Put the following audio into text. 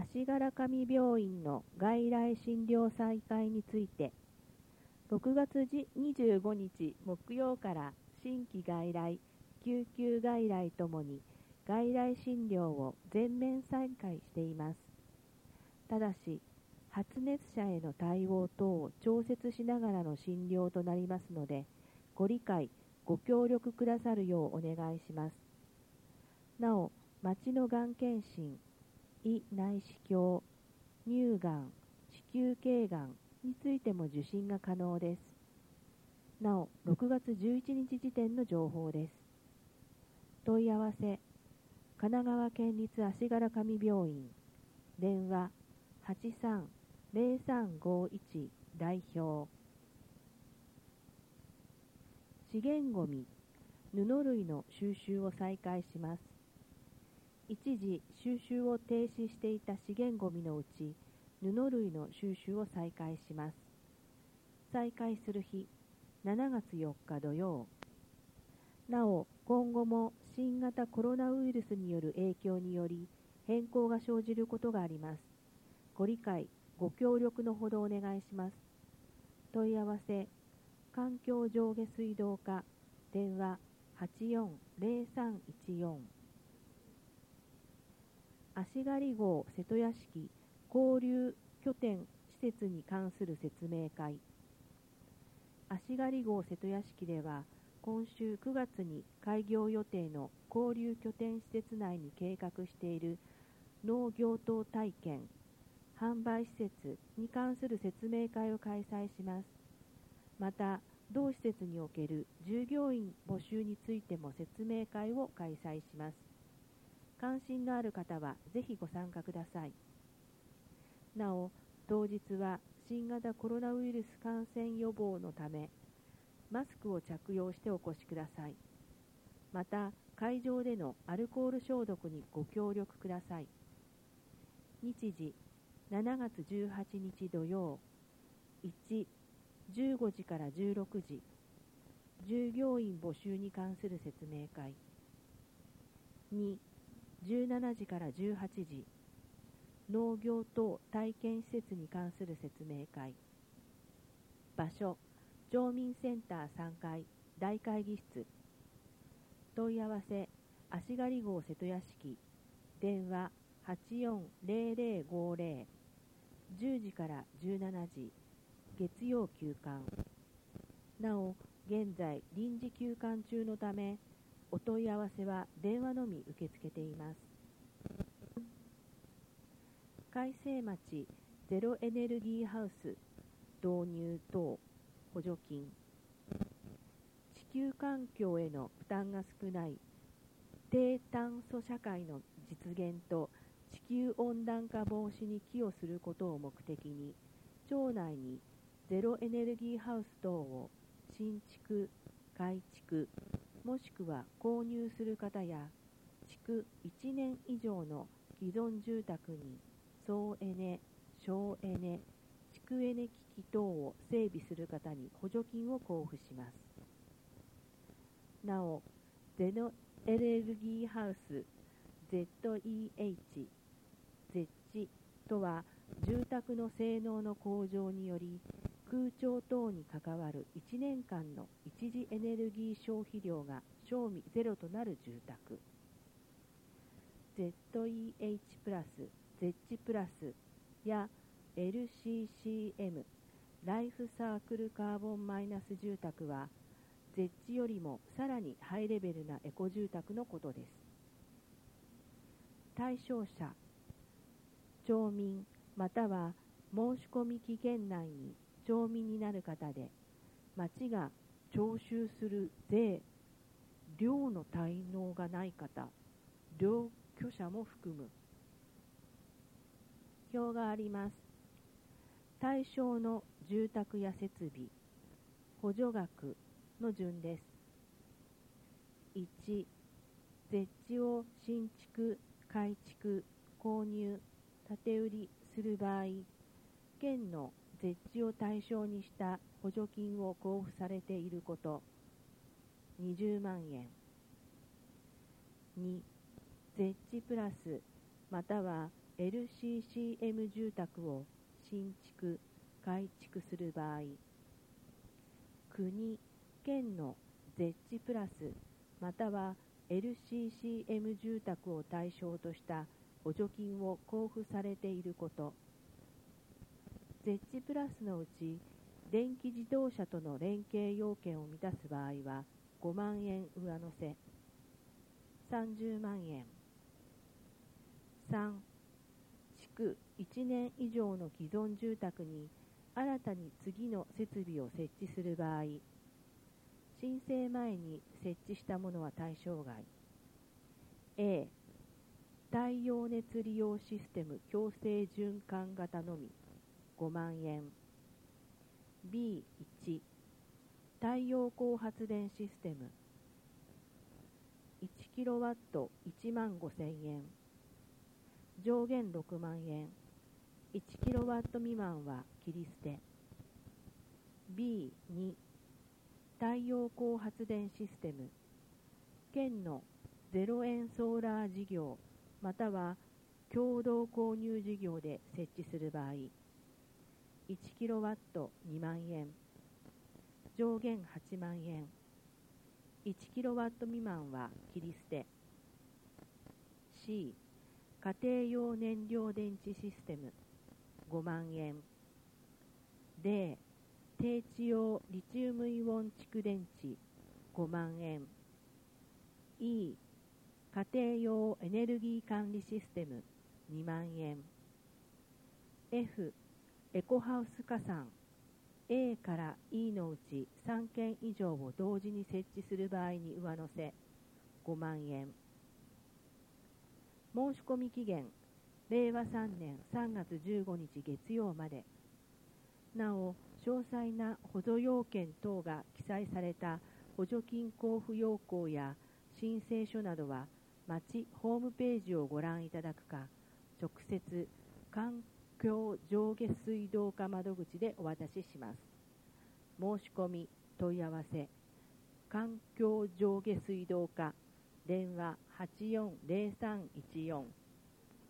足柄上病院の外来診療再開について、6月25日木曜から新規外来、救急外来ともに外来診療を全面再開しています。ただし、発熱者への対応等を調節しながらの診療となりますので、ご理解、ご協力くださるようお願いします。なお、町のがん検診、胃内視鏡、乳がん、子宮頸がんについても受診が可能です。なお、6月11日時点の情報です。問い合わせ、神奈川県立足柄上病院、電話83-0351代表。資源ごみ、布類の収集を再開します。一時収集を停止していた資源ごみのうち、布類の収集を再開します。再開する日、7月4日土曜。なお、今後も新型コロナウイルスによる影響により変更が生じることがあります。ご理解、ご協力のほどお願いします。問い合わせ、環境上下水道課、電話84-0314。足刈号瀬戸屋敷交流拠点施設に関する説明会。足刈号瀬戸屋敷では、今週9月に開業予定の交流拠点施設内に計画している農業等体験、販売施設に関する説明会を開催します。また、同施設における従業員募集についても説明会を開催します。関心のある方はぜひご参加ください。なお、当日は新型コロナウイルス感染予防のため、マスクを着用してお越しください。また、会場でのアルコール消毒にご協力ください。日時、7月18日土曜。1、15時から16時。従業員募集に関する説明会。2、17時から18時。農業等体験施設に関する説明会。場所、町民センター3階大会議室。問い合わせ、足刈号瀬戸屋敷、電話84-0050、10時から17時、月曜休館。なお、現在臨時休館中のため、お問い合わせは電話のみ受け付けています。海西町ゼロエネルギーハウス導入等補助金。地球環境への負担が少ない低炭素社会の実現と地球温暖化防止に寄与することを目的に、町内にゼロエネルギーハウス等を新築、改築、もしくは購入する方や、築1年以上の既存住宅に総エネ、省エネ、蓄エネ機器等を整備する方に補助金を交付します。なお、ゼロエネルギーハウス ZEH、ZEH とは、住宅の性能の向上により、空調等に関わる1年間の一時エネルギー消費量が正味ゼロとなる住宅。ZEH プラス、ZEH プラスや LCCM、ライフサークルカーボンマイナス住宅は、ZEH よりもさらにハイレベルなエコ住宅のことです。対象者、町民または申し込み期限内に町民になる方で、町が徴収する税、料の滞納がない方、両居者も含む。表があります。対象の住宅や設備、補助額の順です。1、ZEHを新築、改築、購入、建て売りする場合、県のZEHを対象にした補助金を交付されていること、20万円。2、ZEHプラスまたは LCCM 住宅を新築・改築する場合、国・県のゼッチプラスまたは LCCM 住宅を対象とした補助金を交付されていること。ゼッチプラスのうち電気自動車との連携要件を満たす場合は5万円上乗せ30万円。3、築1年以上の既存住宅に新たに次の設備を設置する場合、申請前に設置したものは対象外。A、太陽熱利用システム強制循環型のみ5万円。B1、太陽光発電システム1キロワット1万5千円。上限6万円。1キロワット未満は切り捨て。B2、太陽光発電システム県の0円ソーラー事業または共同購入事業で設置する場合、1キロワット2万円。上限8万円。1キロワット未満は切り捨て。C、家庭用燃料電池システム5万円。D、低地用リチウムイオン蓄電池5万円。E、家庭用エネルギー管理システム2万円。F、エコハウス加算 A から E のうち3件以上を同時に設置する場合に上乗せ5万円。申し込み期限令和3年3月15日月曜まで。なお、詳細な補助要件等が記載された補助金交付要項や申請書などは町ホームページをご覧いただくか、直接環境上下水道課窓口でお渡しします。申し込み問い合わせ環境上下水道課電話840314